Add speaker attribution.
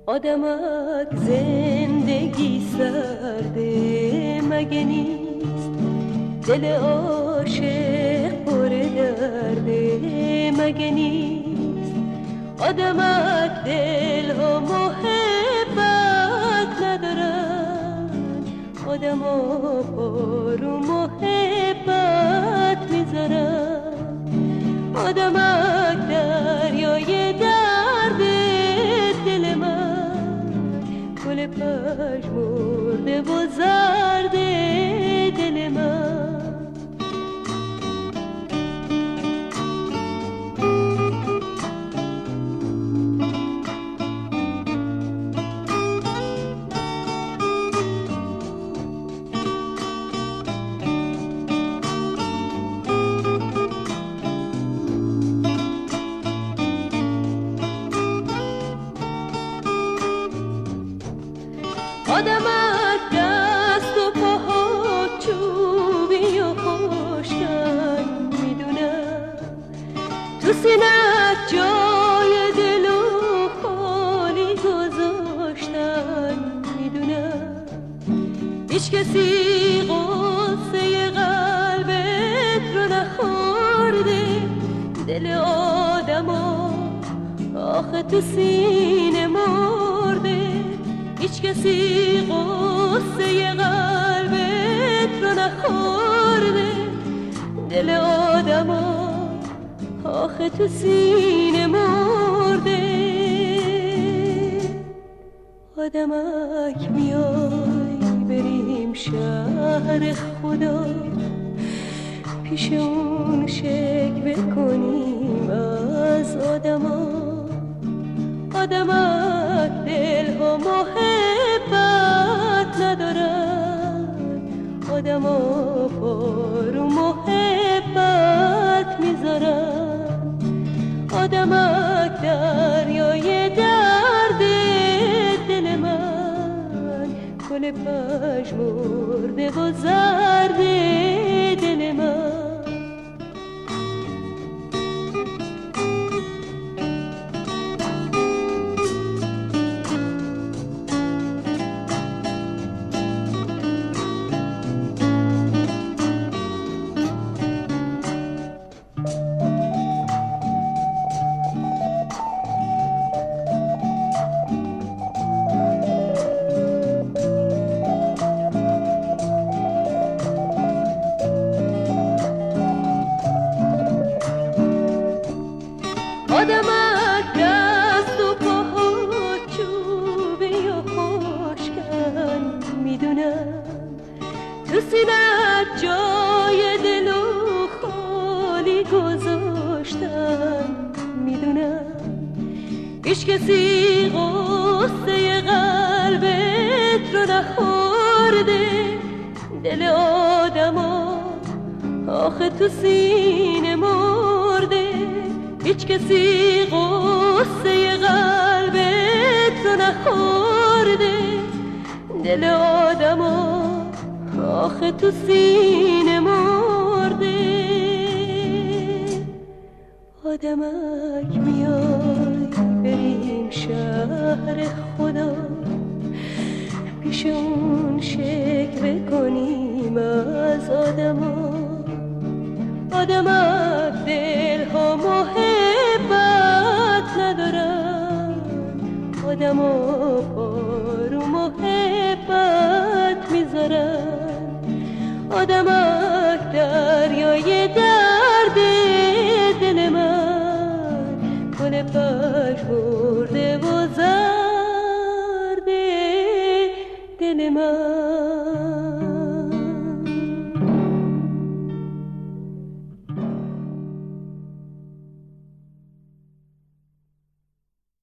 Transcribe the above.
Speaker 1: آدمک زندگی سرده مگه نیست، دل عاشق پر درده مگه نیست. آدمک دل و محبت ندارن، آدما پارو محبت میذارن. آدمک دریای درد دل من، گل پژمرده و زرد دل من. آدمک دست و پاها چوبی و خشکن میدونم، تو سینت جای دل و خالی گذاشتن میدونم. هیچ کسی غصه قلبت رو نخورده، دل آدما آخه تو سینه مرده. هیچ کسی غصه قلبت رو نخورده، دل آدما آخه تو سینه مرده. آدمک میای بریم شهر خدا، پیش اون شکوه کنیم از آدما. آدمک دل و محبت ندارن، آدما پارو محبت میذارن. آدمک دریای درد دل من، گل پژمرده و زرد دل من. آدمک دست و پاها چوبی و خشکن میدونم، تو سینت جای دل و خالی گذاشتن میدونم. هیچ کسی غصه قلبت رو نخورده، دل آدما آخه تو سینه مرده. هیچ کسی غصه قلبت رو نخورده، دل آدما آخه تو سینه مرده. آدمک میای بریم شهر خدا، پیش اون شکوه کنیم از آدما. آدمک دل ها محبت ندارن، آدما پارو محبت میذارن. آدمک دریای درد دل من، گل پژمرده و زرد دل من.